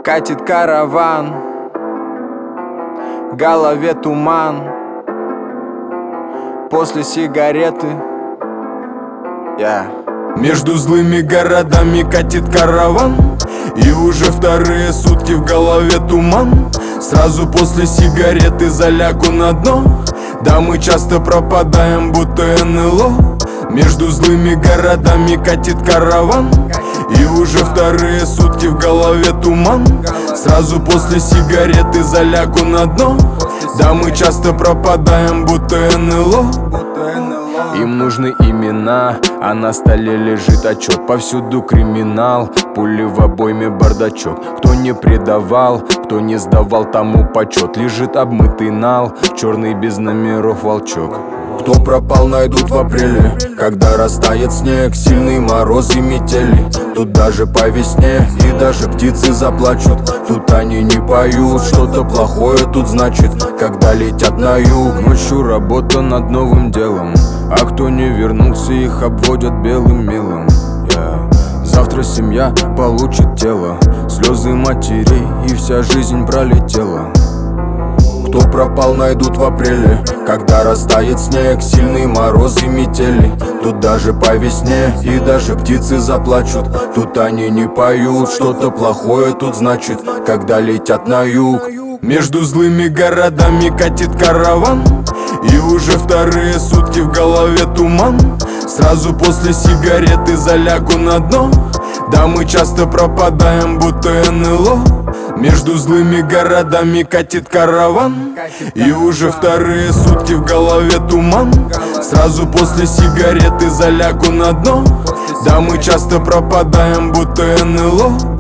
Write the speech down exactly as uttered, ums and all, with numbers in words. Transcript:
Катит караван, в голове туман. После сигареты yeah. Между злыми городами катит караван, и уже вторые сутки в голове туман. Сразу после сигареты залягу на дно. Да, мы часто пропадаем, будто эн эл о. Между злыми городами катит караван, и уже вторые сутки в голове туман. Сразу после сигареты залягу на дно. Да, мы часто пропадаем, будто эн эл о. Им нужны имена, а на столе лежит отчет. Повсюду криминал, пули в обойме, бардачок. Кто не предавал, кто не сдавал, тому почет. Лежит обмытый нал, черный без номеров волчок. Кто пропал, найдут в апреле, когда растает снег, сильный мороз и метели. Тут даже по весне и даже птицы заплачут. Тут они не поют, что-то плохое тут значит, когда летят на юг. Ночью работа над новым делом, а кто не вернулся, их обводят белым мелом yeah. Завтра семья получит тело, слезы матерей, и вся жизнь пролетела. Кто пропал, найдут в апреле, когда растает снег, сильный мороз и метели. Тут даже по весне и даже птицы заплачут. Тут они не поют, что-то плохое тут значит, когда летят на юг. Между злыми городами катит караван, и уже вторые сутки в голове туман. Сразу после сигареты залягу на дно. Да, мы часто пропадаем, будто эн эл о. Между злыми городами катит караван, и уже вторые сутки в голове туман. Сразу после сигареты залягу на дно. Да, мы часто пропадаем, будто эн эл о.